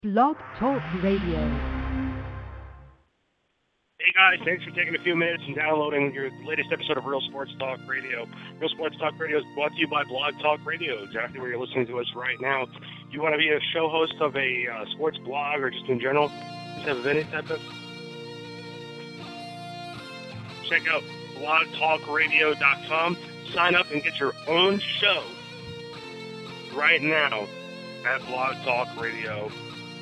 Blog Talk Radio. Hey guys, thanks for taking a few minutes and downloading your latest episode of Real Sports Talk Radio. Real Sports Talk Radio is brought to you by Blog Talk Radio, exactly where you're listening to us right now. If you want to be a show host of a sports blog or just in general, just have any type of... Check out blogtalkradio.com. Sign up and get your own show right now at blogtalkradio.com.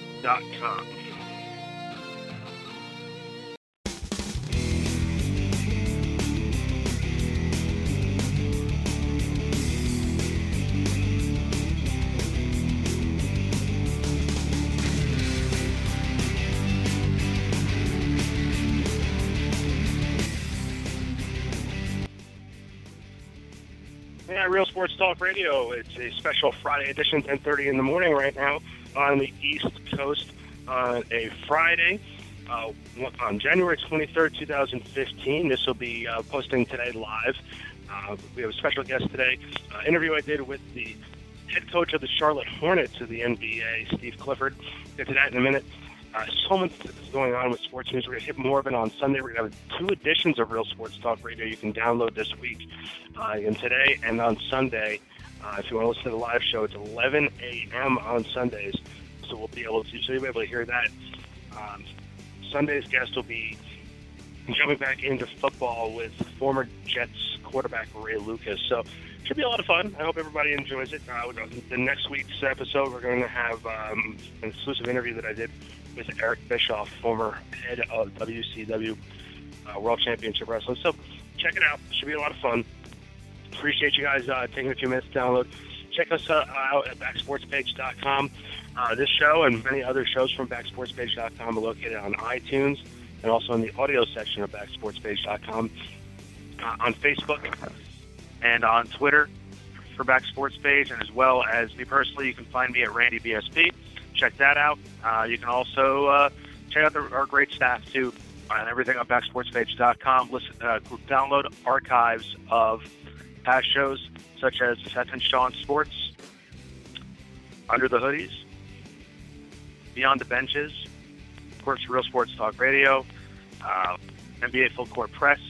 Yeah, Real Sports Talk Radio. It's a special Friday edition, 10:30 in the morning right now on the East Coast on a Friday on January 23rd, 2015. This will be posting today live. We have a special guest today. Interview I did with the head coach of the Charlotte Hornets of the NBA, Steve Clifford. Get to that in a minute. So much is going on with sports news. We're going to hit more of it on Sunday. We're going to have 2 editions of Real Sports Talk Radio you can download this week. And today and on Sunday, if you want to listen to the live show, it's 11 a.m. on Sundays. So you'll be able to hear that. Sunday's guest will be jumping back into football with former Jets quarterback Ray Lucas. So it should be a lot of fun. I hope everybody enjoys it. The next week's episode, we're going to have an exclusive interview that I did with Eric Bischoff, former head of WCW World Championship Wrestling. So check it out. It should be a lot of fun. Appreciate you guys taking a few minutes to download. Check us out at backsportspage.com. This show and many other shows from backsportspage.com are located on iTunes and also in the audio section of backsportspage.com. On Facebook and on Twitter for Back Sports Page, and as well as me personally, you can find me at Randy BSP. Check that out. You can also check out our great staff too, and everything on backsportspage.com. Listen, download archives of past shows such as Seth and Sean Sports, Under the Hoodies, Beyond the Benches, of course, Real Sports Talk Radio, NBA Full Court Press,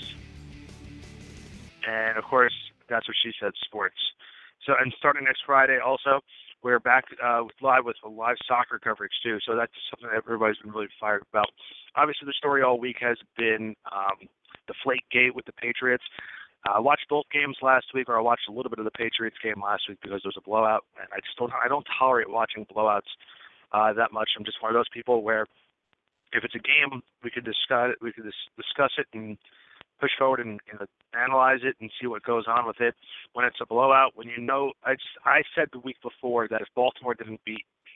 and of course, That's What She Said Sports. So, and starting next Friday also, we're back live with a live soccer coverage too. So that's something that everybody's been really fired about. Obviously, the story all week has been the Deflategate with the Patriots. I watched both games last week, or I watched a little bit of the Patriots game last week because there was a blowout, and I don't tolerate watching blowouts that much. I'm just one of those people where if it's a game, we could discuss it. We could discuss it and push forward and analyze it and see what goes on with it. When it's a blowout, when you know, I said the week before that if Baltimore did not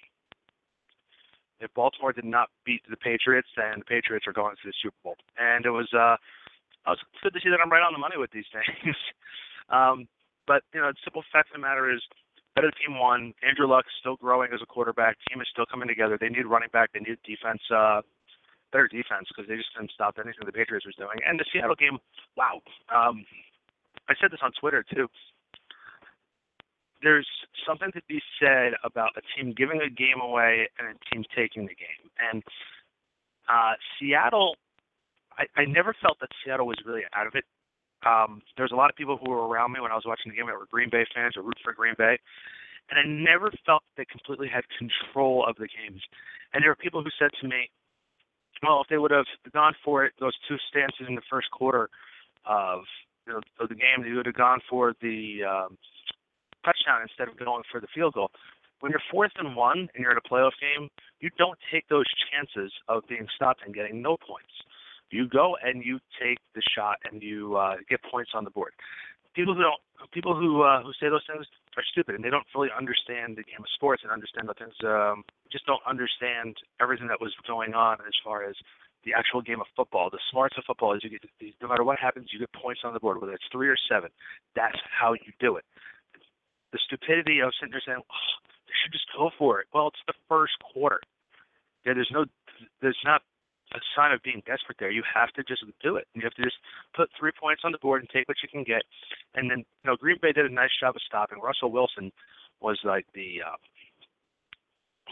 beat the Patriots, then the Patriots are going to the Super Bowl. And it was good to see that I'm right on the money with these things. But the simple fact of the matter is, better team won. Andrew Luck's still growing as a quarterback. Team is still coming together. They need running back. They need defense. Better defense because they just didn't stop anything the Patriots was doing. And the Seattle game, wow. I said this on Twitter too. There's something to be said about a team giving a game away and a team taking the game. And Seattle, I never felt that Seattle was really out of it. There's a lot of people who were around me when I was watching the game that were Green Bay fans or root for Green Bay. And I never felt they completely had control of the games. And there were people who said to me, well, if they would have gone for it, those 2 stances in the first quarter of the game, they would have gone for the touchdown instead of going for the field goal. When you're 4th and 1 and you're in a playoff game, you don't take those chances of being stopped and getting no points. You go and you take the shot and you get points on the board. People who say those things are stupid, and they don't fully understand the game of sports and understand the things. Just don't understand everything that was going on as far as the actual game of football. The smarts of football is you get no matter what happens, you get points on the board, whether it's 3 or 7. That's how you do it. The stupidity of sitting there saying, oh, they should just go for it. Well, it's the first quarter. Yeah, there's not a sign of being desperate there. You have to just do it. You have to just put 3 points on the board and take what you can get. And then, Green Bay did a nice job of stopping. Russell Wilson was like the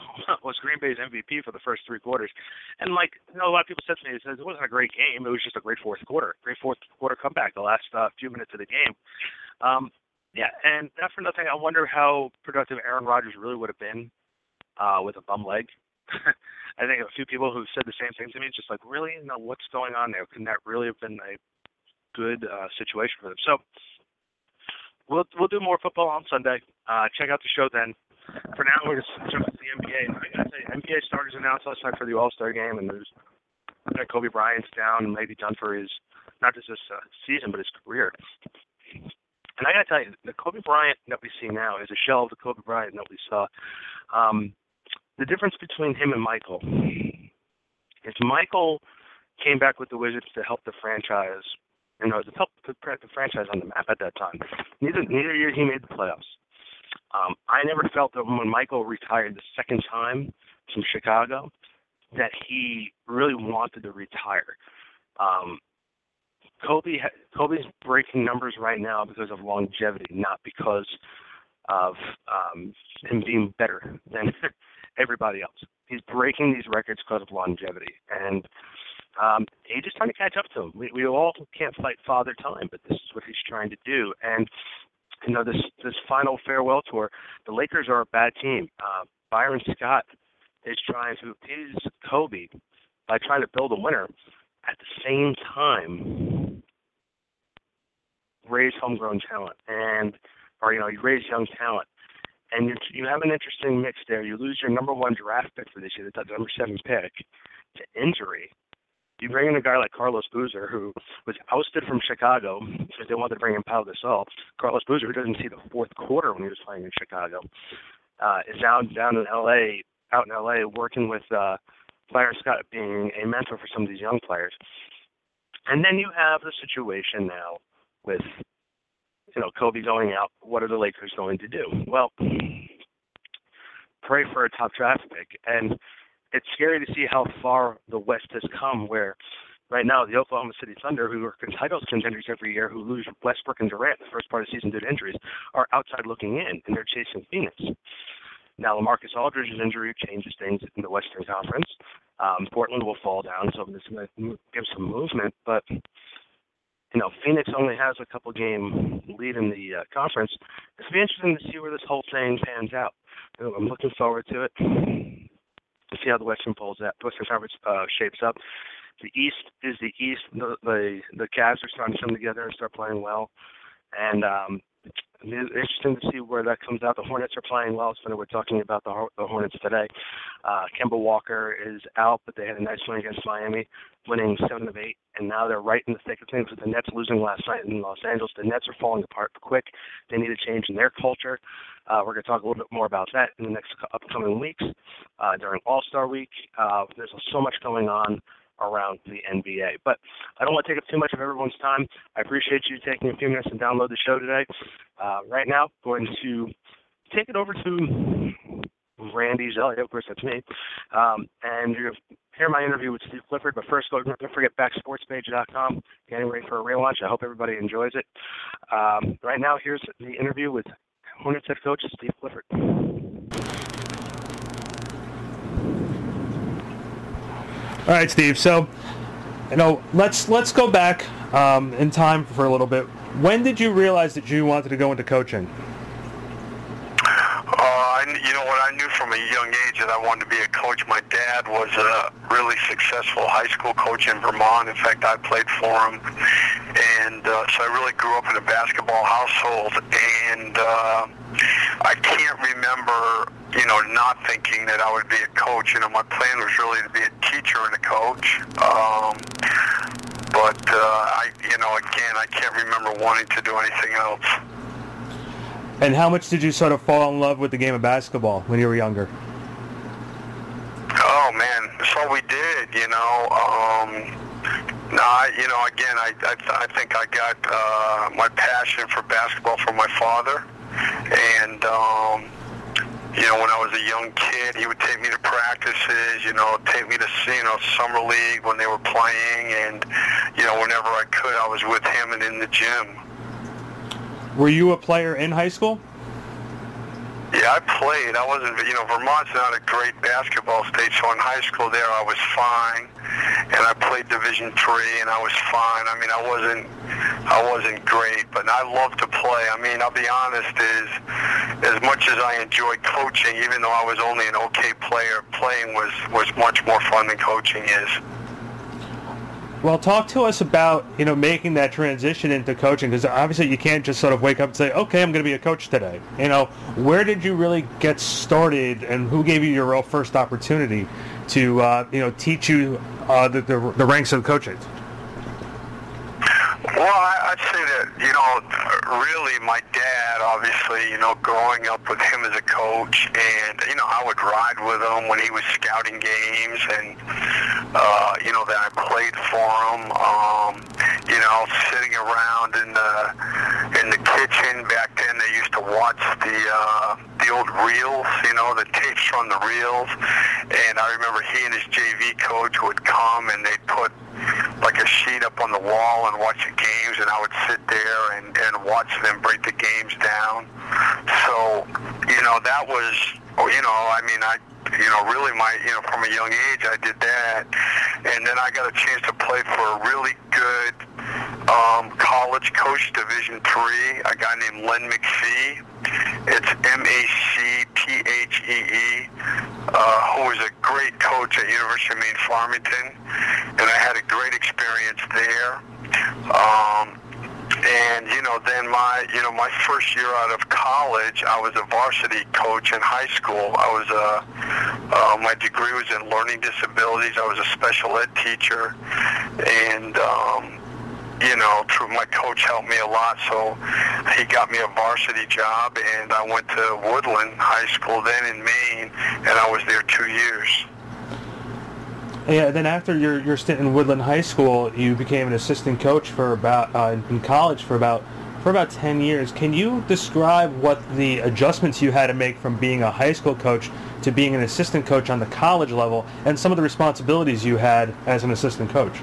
was Green Bay's MVP for the first three quarters. And, like, a lot of people said to me, it wasn't a great game. It was just a great fourth quarter. Great fourth quarter comeback the last few minutes of the game. Yeah, and not for nothing, I wonder how productive Aaron Rodgers really would have been with a bum leg. I think a few people who said the same thing to me, just like, really? What's going on there? Can that really have been a good situation for them? So we'll do more football on Sunday. Check out the show then. For now, we're just jump to the NBA. I got to tell you, NBA starters announced last night for the All-Star game, and there's Kobe Bryant's down and maybe done for his, not just this season, but his career. And I got to tell you, the Kobe Bryant that we see now is a shell of the Kobe Bryant that we saw. The difference between him and Michael is Michael came back with the Wizards to help the franchise, to help put the franchise on the map at that time. Neither year he made the playoffs. I never felt that when Michael retired the second time from Chicago that he really wanted to retire. Kobe's breaking numbers right now because of longevity, not because of him being better than everybody else. He's breaking these records because of longevity, and age is trying to catch up to him. We all can't fight Father Time, but this is what he's trying to do. And this final farewell tour, the Lakers are a bad team. Byron Scott is trying to appease Kobe by trying to build a winner. At the same time, raise homegrown talent you raise young talent. And you have an interesting mix there. You lose your number one draft pick for this year, the number 7 pick, to injury. You bring in a guy like Carlos Boozer, who was ousted from Chicago because they wanted to bring in Pau Gasol. Carlos Boozer, who doesn't see the fourth quarter when he was playing in Chicago, is out in L.A. working with Byron Scott being a mentor for some of these young players. And then you have the situation now with Kobe going out. What are the Lakers going to do? Well, pray for a top draft pick. And it's scary to see how far the West has come, where right now the Oklahoma City Thunder, who are titles contenders every year, who lose Westbrook and Durant the first part of the season due to injuries, are outside looking in, and they're chasing Phoenix. Now, LaMarcus Aldridge's injury changes things in the Western Conference. Portland will fall down, so this might give some movement. But, Phoenix only has a couple-game lead in the conference. It's going to be interesting to see where this whole thing pans out. I'm looking forward to it, to see how the Western Conference shapes up. The East is the East. The Cavs are starting to come together and start playing well. And it's interesting to see where that comes out. The Hornets are playing well. So we're talking about the Hornets today. Kemba Walker is out, but they had a nice win against Miami, winning 7 of 8. And now they're right in the thick of things with the Nets losing last night in Los Angeles. The Nets are falling apart quick. They need a change in their culture. We're going to talk a little bit more about that in the next upcoming weeks. During All-Star Week, there's so much going on around the NBA. But I don't want to take up too much of everyone's time. I appreciate you taking a few minutes to download the show today. Right now, going to take it over to Randy Zelli. Of course, that's me. And you're going to hear my interview with Steve Clifford. But first, don't forget backsportspage.com. Getting ready for a relaunch. I hope everybody enjoys it. Right now, here's the interview with Hornets head coach Steve Clifford. All right, Steve. So, let's go back in time for a little bit. When did you realize that you wanted to go into coaching? I knew from a young age that I wanted to be a coach. My dad was a really successful high school coach in Vermont. In fact, I played for him. And so I really grew up in a basketball household. And I can't remember, not thinking that I would be a coach. My plan was really to be a teacher and a coach. But I can't remember wanting to do anything else. And how much did you sort of fall in love with the game of basketball when you were younger? Oh man, that's all we did. I think I got my passion for basketball from my father, and when I was a young kid, he would take me to practices, take me to summer league when they were playing, and whenever I could, I was with him and in the gym. Were you a player in high school? Yeah, Yeah, I played. I wasn't, Vermont's not a great basketball state, so in high school there I was fine, and I played Division III, and I was fine. I mean, I wasn't great, but I loved to play. I mean, I'll be honest, as much as I enjoyed coaching, even though I was only an okay player, playing was much more fun than coaching is. Well, talk to us about, making that transition into coaching, because obviously you can't just sort of wake up and say, okay, I'm going to be a coach today. Where did you really get started, and who gave you your real first opportunity to, teach you the ranks of coaching? Well, I'd say that, really my dad, obviously, growing up with him as a coach, and, I would ride with him when he was scouting games, and, then I played for him, sitting around in the kitchen. Back then they used to watch the old reels, the tapes from the reels, and I remember he and his JV coach would come and they'd put like a sheet up on the wall and watch the games, and I would sit there and watch them break the games down. So, that was, really from a young age I did that. And then I got a chance to play for a really good college coach, Division III, a guy named Len McPhee. It's MACPHEE, who was a great coach at University of Maine Farmington, and I had a great experience there. And then my first year out of college, I was a varsity coach in high school. I was my degree was in learning disabilities. I was a special ed teacher, and my coach helped me a lot, so he got me a varsity job, and I went to Woodland High School then in Maine, and I was there 2 years. Yeah, then after your stint in Woodland High School, you became an assistant coach for in college for about 10 years. Can you describe what the adjustments you had to make from being a high school coach to being an assistant coach on the college level, and some of the responsibilities you had as an assistant coach?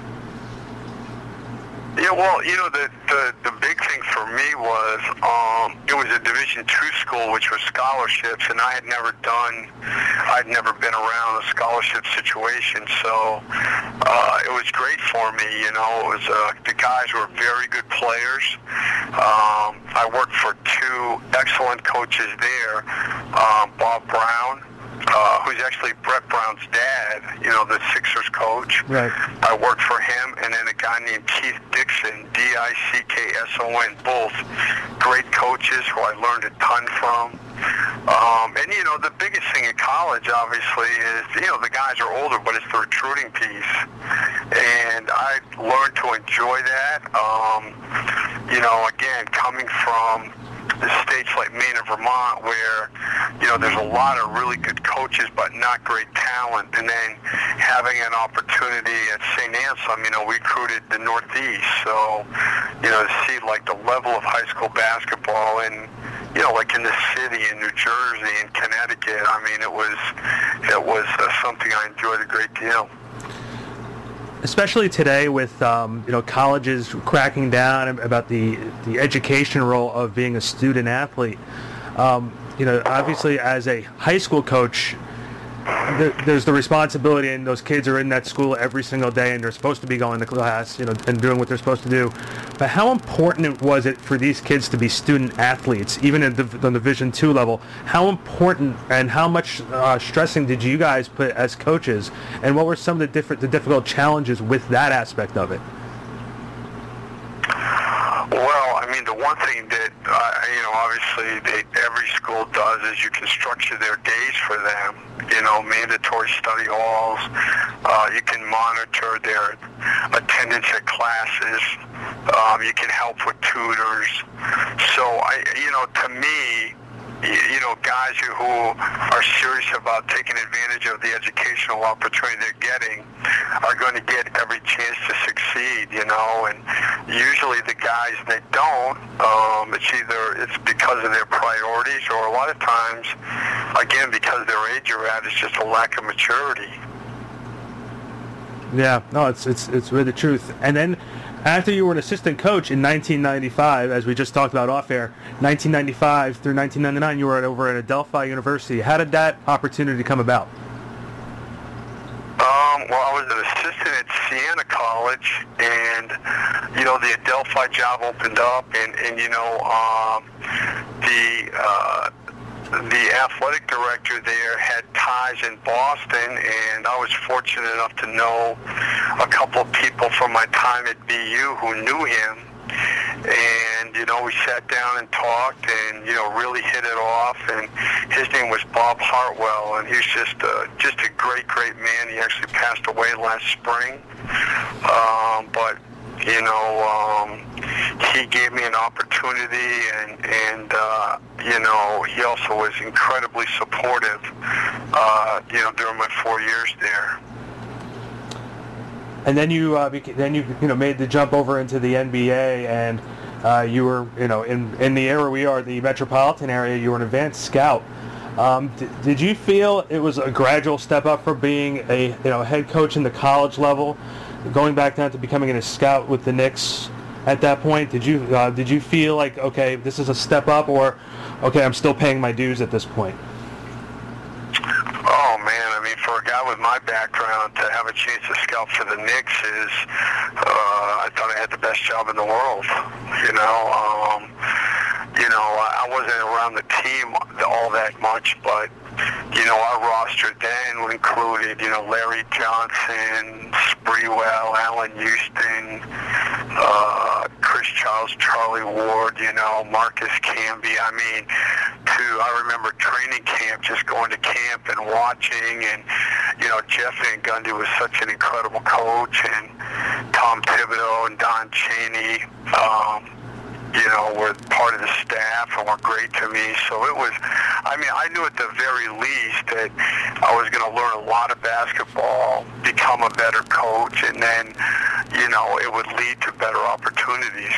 Yeah, well, the big thing for me was it was a Division II school, which was scholarships, and I'd never been around a scholarship situation, so it was great for me. It was the guys were very good players. I worked for two excellent coaches there, Bob Brown, who's actually Brett Brown's dad, the Sixers coach. Right. I worked for him, and then a guy named Keith Dixon, Dickson, both great coaches who I learned a ton from. And, the biggest thing in college, obviously, is, the guys are older, but it's the recruiting piece. And I learned to enjoy that. Again, coming from the states like Maine and Vermont, where there's a lot of really good coaches but not great talent, and then having an opportunity at St. Anselm, we recruited the Northeast, so to see like the level of high school basketball and like in the city in New Jersey and Connecticut, it was something I enjoyed a great deal. Especially today with colleges cracking down about the education role of being a student athlete. Obviously as a high school coach, there's the responsibility, and those kids are in that school every single day, and they're supposed to be going to class, and doing what they're supposed to do. But how important was it for these kids to be student athletes, even at the Division II level? How important and how much stressing did you guys put as coaches, and what were some of the difficult challenges with that aspect of it? Well, the one thing that, obviously every school does is you can structure their days for them, mandatory study halls. You can monitor their attendance at classes. You can help with tutors. So, to me, guys who are serious about taking advantage of the educational opportunity they're getting are going to get every chance to succeed, and usually the guys that don't, it's because of their priorities, or a lot of times, again, because their age you're at, it's just a lack of maturity. Yeah, no, it's really the truth. And then after you were an assistant coach in 1995, as we just talked about off air, 1995 through 1999, you were over at Adelphi University. How did that opportunity come about? Well, I was an assistant at Siena College, and the Adelphi job opened up, and the athletic director there had ties in Boston, and I was fortunate enough to know a couple of people from my time at BU who knew him. And we sat down and talked, and really hit it off. And his name was Bob Hartwell, and he was just a great man. He actually passed away last spring, but he gave me an opportunity, and he also was incredibly supportive, during my 4 years there. And then you made the jump over into the NBA, and you were in the area we are, the metropolitan area. You were an advanced scout. Did you feel it was a gradual step up from being a head coach in the college level, going back down to becoming a scout with the Knicks at that point? Did you feel like, okay, this is a step up, or okay, I'm still paying my dues at this point? Oh man, I mean, for a guy with my background to have a chance to scout for the Knicks is, I thought I had the best job in the world. I wasn't around the team all that much, but our roster then included, Larry Johnson, Sprewell, Allen Houston, Chris Childs, Charlie Ward, Marcus Camby. I mean, I remember training camp, just going to camp and watching, and Jeff Van Gundy was such an incredible coach, and Tom Thibodeau and Don Chaney, were part of the staff and were great to me. So it was, I knew at the very least that I was going to learn a lot of basketball, become a better coach, and then, it would lead to better opportunities.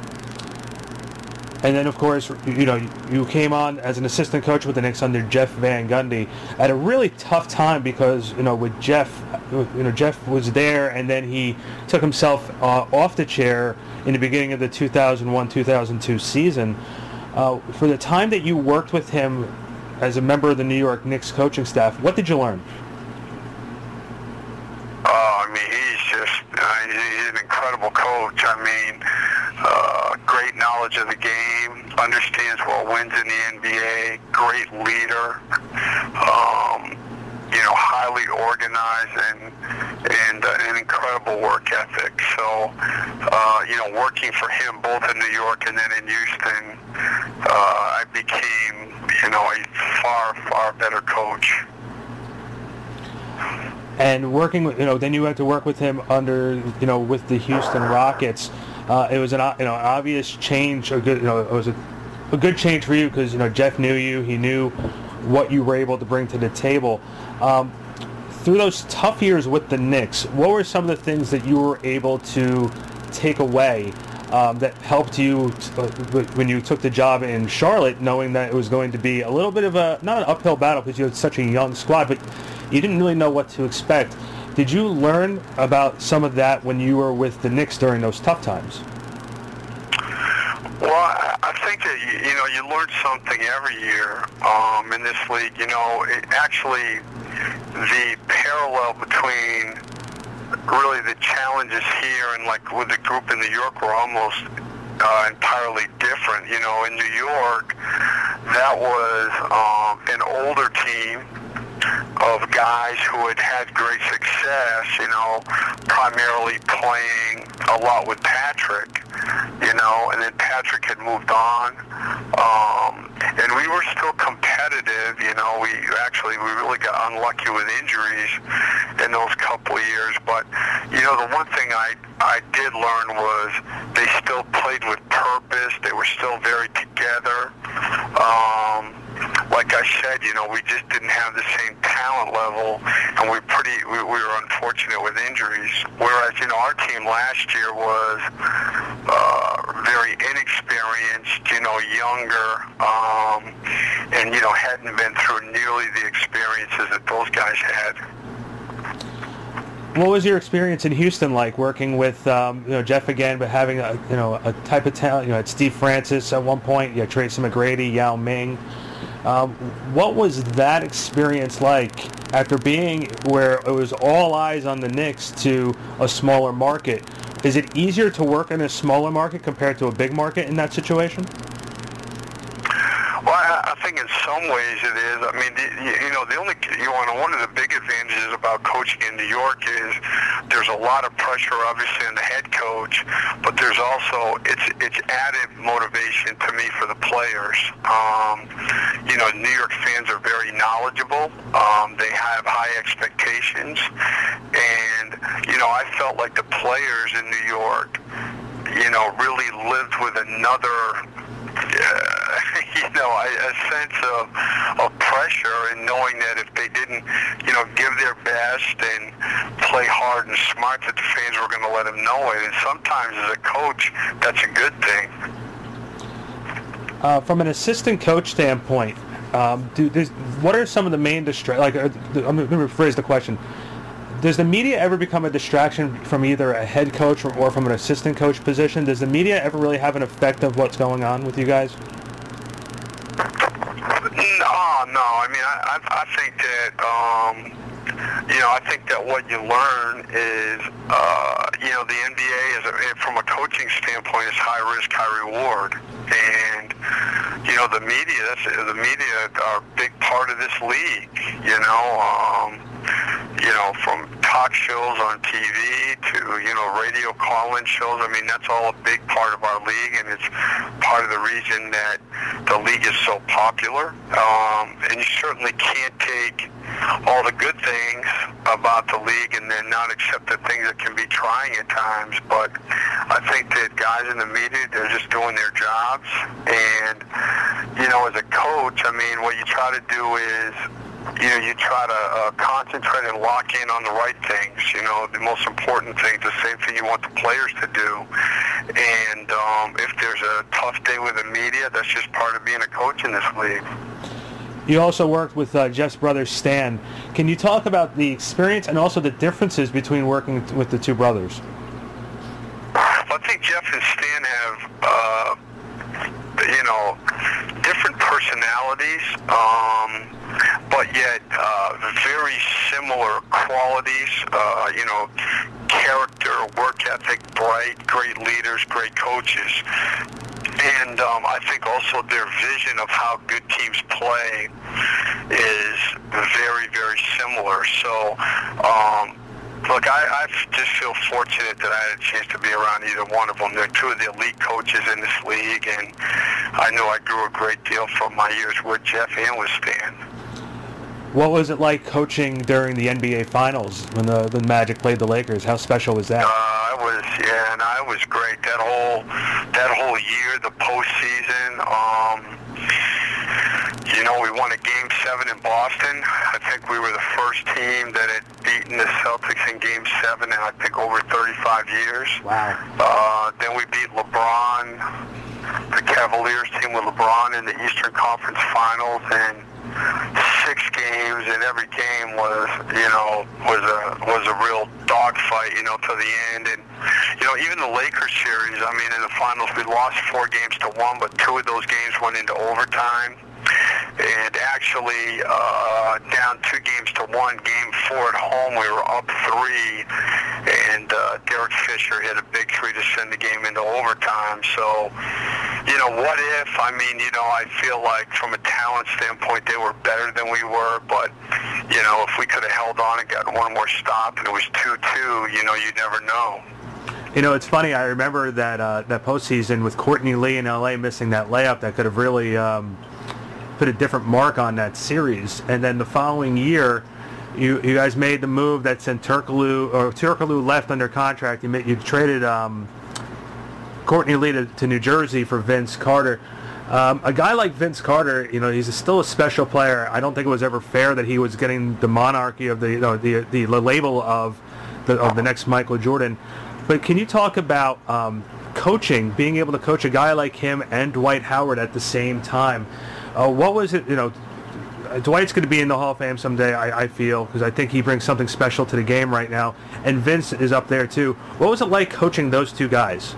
And then, of course, you came on as an assistant coach with the Knicks under Jeff Van Gundy at a really tough time because, with Jeff, Jeff was there, and then he took himself off the chair in the beginning of the 2001-2002 season. For the time that you worked with him as a member of the New York Knicks coaching staff, what did you learn? He's an incredible coach. Great knowledge of the game, understands what wins in the NBA, great leader, highly organized and an incredible work ethic. So, working for him both in New York and then in Houston, I became, a far, far better coach. And working with, then you had to work with him under, with the Houston Rockets. It was an obvious change. It was a good change for you because Jeff knew you. He knew what you were able to bring to the table. Through those tough years with the Knicks, what were some of the things that you were able to take away that helped you when you took the job in Charlotte, knowing that it was going to be a little bit of not an uphill battle because you had such a young squad, but you didn't really know what to expect. Did you learn about some of that when you were with the Knicks during those tough times? Well, I think that, you learn something every year in this league. The parallel between really the challenges here and like with the group in New York were almost entirely different. In New York, that was an older team of guys who had great success, primarily playing a lot with Patrick, and then Patrick had moved on, and we were still competitive. We really got unlucky with injuries in those couple of years, but the one thing I did learn was they still played with purpose. They were still very together. Like I said, we just didn't have the same talent level, and we were unfortunate with injuries. Whereas, our team last year was very inexperienced, younger, and, hadn't been through nearly the experiences that those guys had. What was your experience in Houston like, working with Jeff again, but having a type of talent? You had Steve Francis at one point. You had Tracy McGrady, Yao Ming. What was that experience like after being where it was all eyes on the Knicks to a smaller market? Is it easier to work in a smaller market compared to a big market in that situation? Well, I think in some ways it is. I mean, one of the big advantages about coaching in New York is there's a lot of pressure, obviously, on the head coach, but there's also it's added motivation to me for the players. New York fans are very knowledgeable. They have high expectations, and I felt like the players in New York, really lived with another. A sense of pressure, and knowing that if they didn't, give their best and play hard and smart, that the fans were going to let them know it. And sometimes as a coach, that's a good thing. From an assistant coach standpoint, what are some of the main I'm going to rephrase the question. Does the media ever become a distraction from either a head coach or from an assistant coach position? Does the media ever really have an effect of what's going on with you guys? No. I mean, I think that, I think that what you learn is, the NBA from a coaching standpoint is high risk, high reward. And, the media are a big part of this league, from talk shows on TV to, radio call-in shows. I mean, that's all a big part of our league, and it's part of the reason that the league is so popular. And you certainly can't take all the good things about the league and then not accept the things that can be trying at times. But I think that guys in the media, they're just doing their jobs. And, as a coach, I mean, what you try to do is, you try to concentrate and lock in on the right things, the most important things, the same thing you want the players to do. And if there's a tough day with the media, that's just part of being a coach in this league. You also worked with Jeff's brother, Stan. Can you talk about the experience and also the differences between working with the two brothers? I think Jeff and Stan have, different personalities, but yet very similar qualities, character, work ethic, bright, great leaders, great coaches. And I think also their vision of how good teams play is very, very similar. So, look, I just feel fortunate that I had a chance to be around either one of them. They're two of the elite coaches in this league, and I know I grew a great deal from my years with Jeff and with Stan. What was it like coaching during the NBA Finals when the Magic played the Lakers? How special was that? It was great. That whole year, the postseason. We won a Game 7 in Boston. I think we were the first team that had beaten the Celtics in Game 7 in, I think, over 35 years. Wow. Then we beat LeBron, the Cavaliers team with LeBron in the Eastern Conference Finals, and 6 games, and every game was a real dogfight, to the end. And, even the Lakers series, I mean, in the finals, we lost 4 games to 1, but 2 of those games went into overtime. And actually, down 2 games to 1, Game 4 at home, we were up 3, and Derek Fisher hit a big 3 to send the game into overtime. So, what if? I mean, I feel like from a talent standpoint, they were better than we were, but, if we could have held on and gotten one more stop and it was 2-2, you never know. It's funny, I remember that postseason with Courtney Lee in L.A. missing that layup that could have really put a different mark on that series. And then the following year, you guys made the move that sent Turkoglu left under contract. You traded Courtney Lee to New Jersey for Vince Carter. A guy like Vince Carter, he's still a special player. I don't think it was ever fair that he was getting the monarchy of the label of the next Michael Jordan. But can you talk about coaching, being able to coach a guy like him and Dwight Howard at the same time? What was it, Dwight's going to be in the Hall of Fame someday, I feel, because I think he brings something special to the game right now. And Vince is up there, too. What was it like coaching those two guys?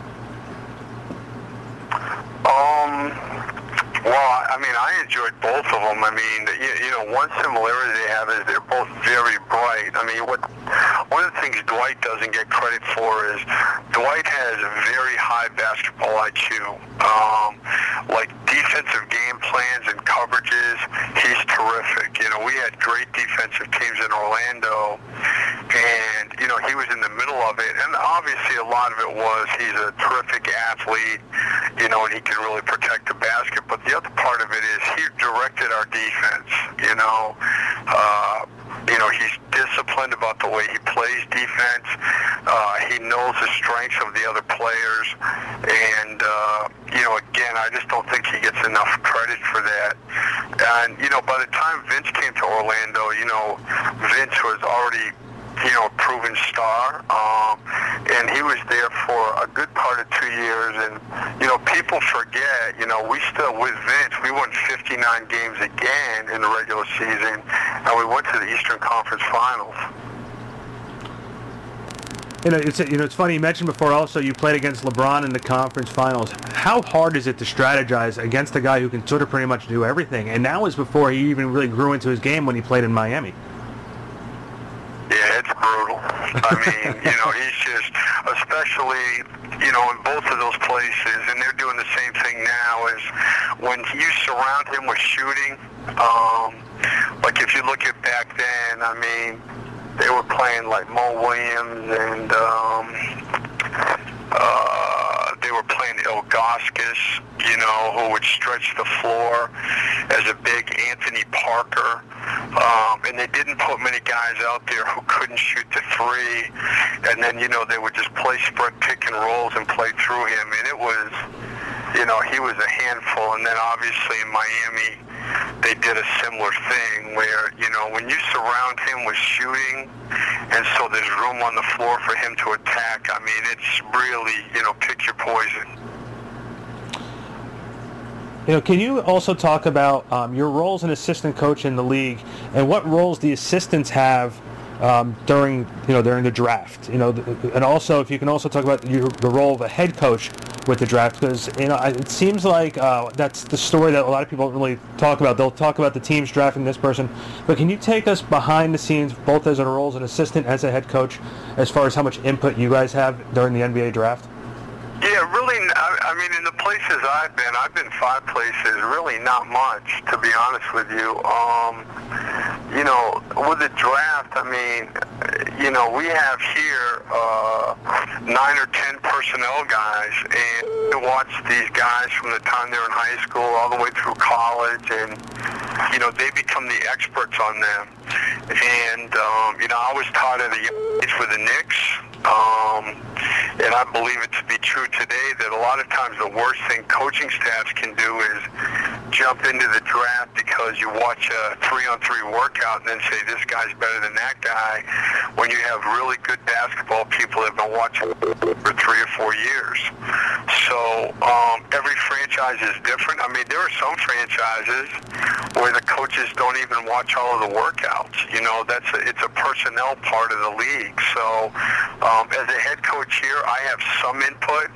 Well, I mean, I enjoyed both of them. I mean, you know, one similarity they have is they're both very bright. I mean, one of the things Dwight doesn't get credit for is Dwight has a very high basketball IQ. Like defensive game plans and coverages, he's terrific. You know, we had great defensive teams in Orlando, and, you know, he was in the middle of it. And obviously a lot of it was he's a terrific athlete, you know, and he can really protect the basket. But the other part of it is he directed our defense, you know. He's disciplined about the way he plays defense. He knows the strengths of the other players. And, again, I just don't think he gets enough credit for that. And, by the time Vince came to Orlando, Vince was already, a proven star. And he was there for a good part of 2 years. And, people forget, we still, with Vince, we won 59 games again in the regular season. And we went to the Eastern Conference Finals. It's funny, you mentioned before also you played against LeBron in the conference finals. How hard is it to strategize against a guy who can sort of pretty much do everything? And that was before he even really grew into his game when he played in Miami. Yeah, it's brutal. I mean, he's just, especially, in both of those places, and they're doing the same thing now, is when you surround him with shooting, like if you look at back then, I mean, they were playing like Mo Williams, and they were playing Ilgauskas, who would stretch the floor as a big Anthony Parker. And they didn't put many guys out there who couldn't shoot the three. And then, they would just play spread pick and rolls and play through him. And it was, he was a handful. And then obviously in Miami, they did a similar thing where, when you surround him with shooting, and so there's room on the floor for him to attack, I mean, it's really, pick your poison. Can you also talk about your role as an assistant coach in the league and what roles the assistants have during the draft? And also if you can also talk about the role of a head coach with the draft, because it seems like that's the story that a lot of people don't really talk about. They'll talk about the teams drafting this person, but can you take us behind the scenes, both as a role as an assistant as a head coach, as far as how much input you guys have during the NBA draft? Yeah, really, I mean, in the places I've been 5 places, really not much, to be honest with you. With the draft, I mean, we have here 9 or 10 personnel guys, and we watch these guys from the time they're in high school all the way through college, and, they become the experts on them. And, I was taught at a young age with the Knicks, and I believe it to be true today that a lot of times the worst thing coaching staffs can do is jump into the draft because you watch a 3-on-3 workout and then say this guy's better than that guy, when you have really good basketball people that have been watching for 3 or 4 years. So every franchise is different. I mean, there are some franchises where the coaches don't even watch all of the workouts. It's a personnel part of the league. So as a head coach here, I have some input.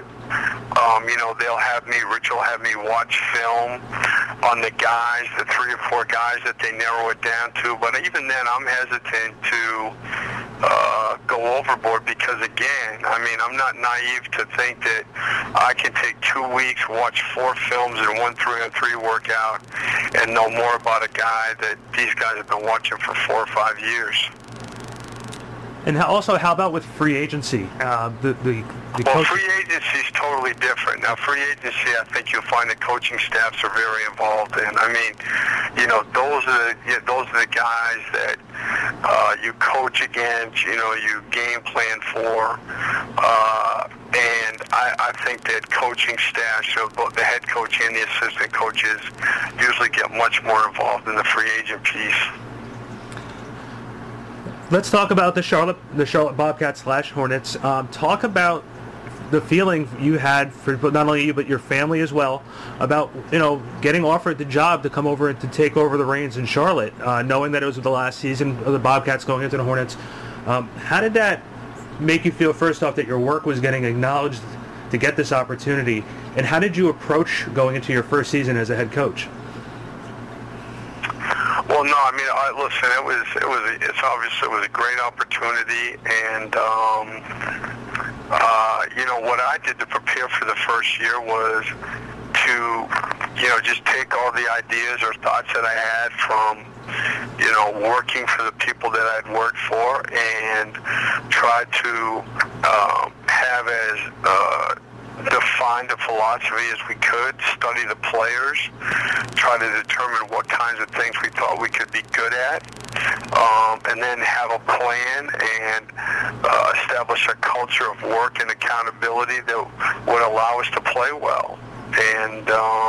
Rich will have me watch film on the guys, the 3 or 4 guys that they narrow it down to. But even then, I'm hesitant to go overboard because, again, I mean, I'm not naive to think that I can take 2 weeks, watch 4 films and 1 3-on-3 workout and know more about a guy that these guys have been watching for 4 or 5 years. And how about with free agency? Well, free agency is totally different. Now, free agency, I think you'll find the coaching staffs are very involved in. I mean, those are the guys that you coach against. You game plan for. And I think that coaching staffs, so both the head coach and the assistant coaches, usually get much more involved in the free agent piece. Let's talk about the Charlotte Bobcats / Hornets. Talk about the feeling you had for not only you but your family as well about getting offered the job to come over and to take over the reins in Charlotte, knowing that it was the last season of the Bobcats going into the Hornets. How did that make you feel, first off, that your work was getting acknowledged to get this opportunity, and how did you approach going into your first season as a head coach? Well, no, I mean, listen, it's obviously it was a great opportunity, and what I did to prepare for the first year was to, just take all the ideas or thoughts that I had from, working for the people that I'd worked for, and try to have as defined a philosophy as we could, study the players, try to determine what kinds of things we thought we could be good at, and then have a plan and establish a culture of work and accountability that would allow us to play well. And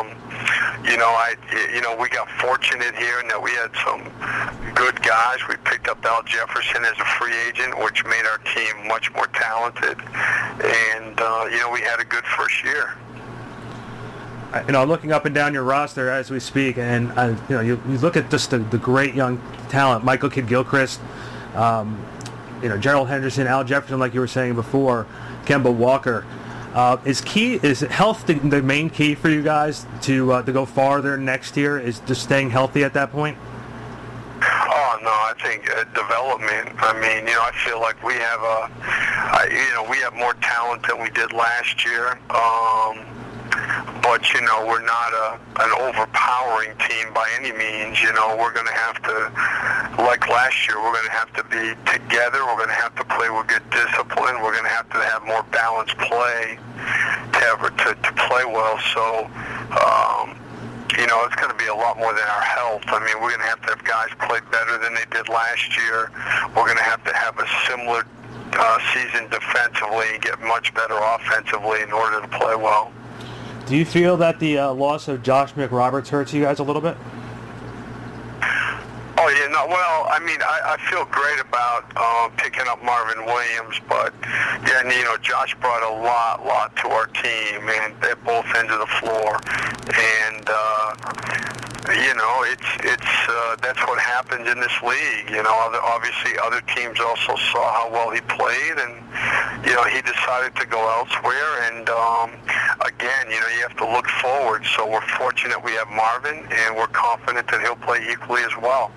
we got fortunate here in that we had some good guys. We picked up Al Jefferson as a free agent, which made our team much more talented. And we had a good first year. Looking up and down your roster as we speak, and you look at just the great young talent: Michael Kidd-Gilchrist, Gerald Henderson, Al Jefferson, like you were saying before, Kemba Walker. Is health the main key for you guys to go farther next year? Is just staying healthy at that point? Oh no, I think development. I mean, I feel like we have we have more talent than we did last year. But we're not an overpowering team by any means. We're going to have to, like last year, we're going to have to be together. We're going to have to play with good discipline. We're going to have more balanced play to play well. So, it's going to be a lot more than our health. I mean, we're going to have guys play better than they did last year. We're going to have a similar season defensively and get much better offensively in order to play well. Do you feel that the loss of Josh McRoberts hurts you guys a little bit? Oh, yeah, no, well, I mean, I feel great about picking up Marvin Williams, but, yeah, Josh brought a lot to our team, and at both ends of the floor, and, that's what happens in this league. Obviously other teams also saw how well he played, and, he decided to go elsewhere, and, again, you have to look forward, so we're fortunate we have Marvin, and we're confident that he'll play equally as well.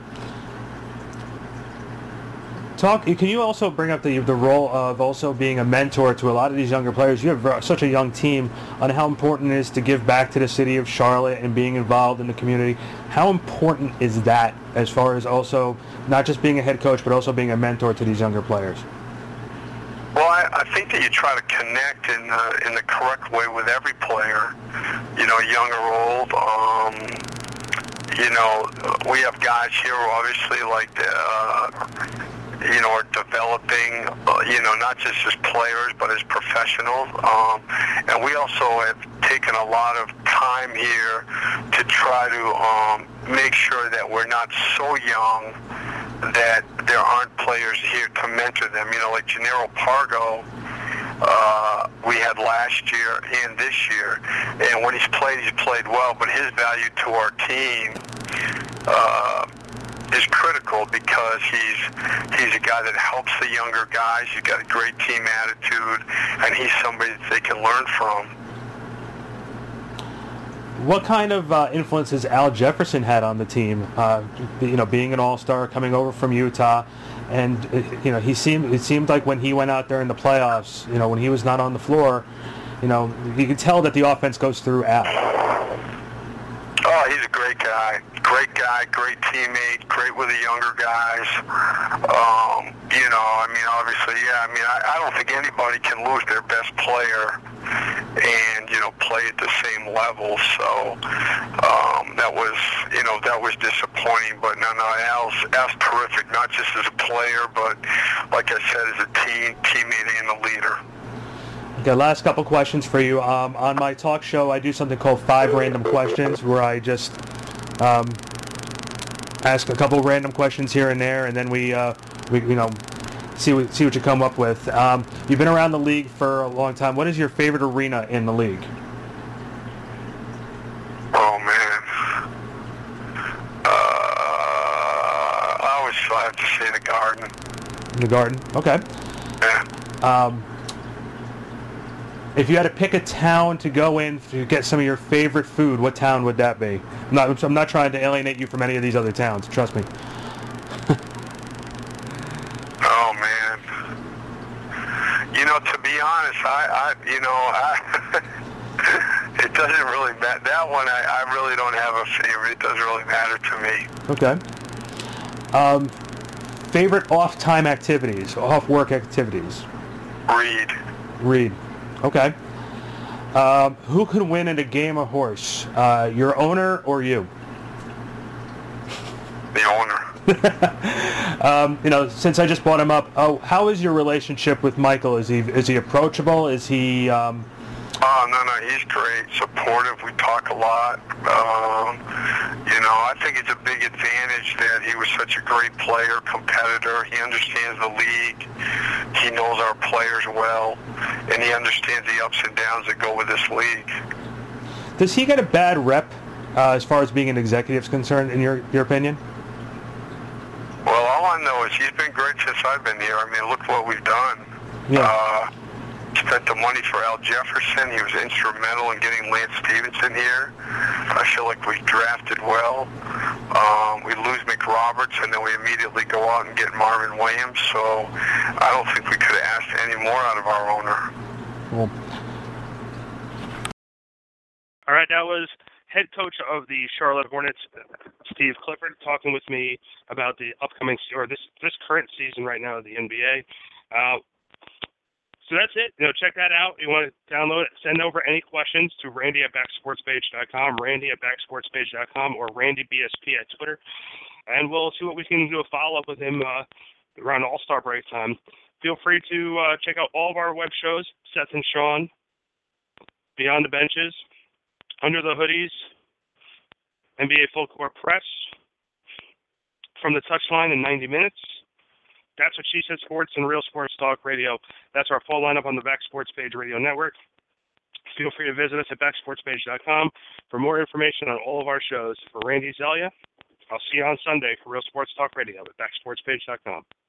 Can you also bring up the role of also being a mentor to a lot of these younger players? You have such a young team, on how important it is to give back to the city of Charlotte and being involved in the community. How important is that as far as also not just being a head coach but also being a mentor to these younger players? Well, I think that you try to connect in the correct way with every player, young or old. We have guys here who obviously are developing, not just as players, but as professionals. And we also have taken a lot of time here to try to make sure that we're not so young that there aren't players here to mentor them. Like Gennaro Pargo, we had last year and this year. And when he's played well, but his value to our team is critical because he's a guy that helps the younger guys. He's got a great team attitude, and he's somebody that they can learn from. What kind of influence has Al Jefferson had on the team? Being an all-star, coming over from Utah, and it seemed like when he went out there in the playoffs, when he was not on the floor, you could tell that the offense goes through Al. Oh, he's a great guy, great teammate, great with the younger guys. Obviously, yeah. I don't think anybody can lose their best player and play at the same level. So that was disappointing. But no, Al's terrific, not just as a player, but like I said, as a teammate and a leader. Okay, last couple questions for you. On my talk show, I do something called 5 Random Questions, where I just ask a couple random questions here and there, and then we see what you come up with. You've been around the league for a long time. What is your favorite arena in the league? Oh man, I always have to say the Garden. The Garden. Okay. Yeah. If you had to pick a town to go in to get some of your favorite food, what town would that be? I'm not trying to alienate you from any of these other towns. Trust me. Oh man. To be honest, it doesn't really matter. That one, I really don't have a favorite. It doesn't really matter to me. Okay. Favorite off-time activities, off-work activities? Read. Okay. Who could win in a game of horse? Your owner or you? The owner. Since I just brought him up, how is your relationship with Michael? Is he approachable? Is he? Oh no, he's great, supportive. We talk a lot. I think it's a big advantage that he was such a great player, competitor. He understands the league. He knows our players well, and he understands the ups and downs that go with this league. Does he get a bad rep as far as being an executive is concerned, in your opinion? Well, all I know is he's been great since I've been here. I mean, look what we've done. Yeah. Spent the money for Al Jefferson. He was instrumental in getting Lance Stevenson here. I feel like we drafted well. We lose McRoberts, and then we immediately go out and get Marvin Williams. So I don't think we could have asked any more out of our owner. Cool. All right, that was head coach of the Charlotte Hornets, Steve Clifford, talking with me about the upcoming, or this current season right now of the NBA. So that's it. Check that out. You want to download it, send over any questions to randy@backsportspage.com, randy@backsportspage.com, or randyBSP at Twitter. And we'll see what we can do a follow-up with him around All-Star break time. Feel free to check out all of our web shows, Seth and Sean, Beyond the Benches, Under the Hoodies, NBA Full Court Press, From the Touchline in 90 Minutes, That's What She Said Sports, and Real Sports Talk Radio. That's our full lineup on the Back Sports Page Radio Network. Feel free to visit us at backsportspage.com for more information on all of our shows. For Randy Zelia, I'll see you on Sunday for Real Sports Talk Radio at backsportspage.com.